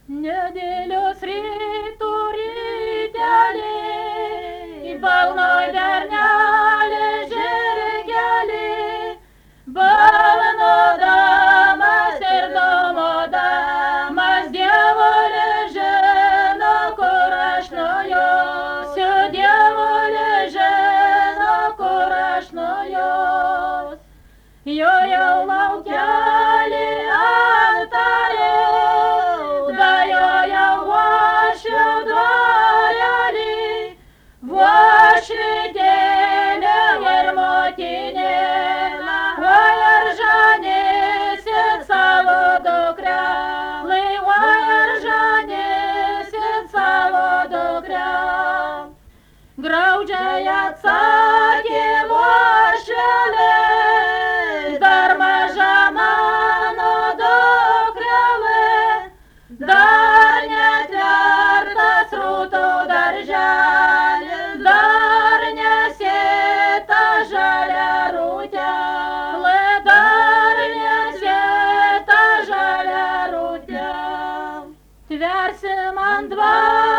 Nedėlios rytų rytelį, balnoj dernelė žirgelį, balnodamas ir domodamas dievulė žino, kur aš nujosiu, dievulė žino, kur aš nujosiu. Jo jau laukelį antarė, da jo jau vašiu dvarelį, vašvidėlė ir motinėlė, oi ar žanysit savo dukrelį, oi ar žanysit savo dukrelį. Graudžiai atsakė vašelė, dar maža mano dukrelė, dar netvertas rūtų darželis, dar nesėta žalia rūtelė, dar nesėta žalia rūtelė. Tversim ant dvaro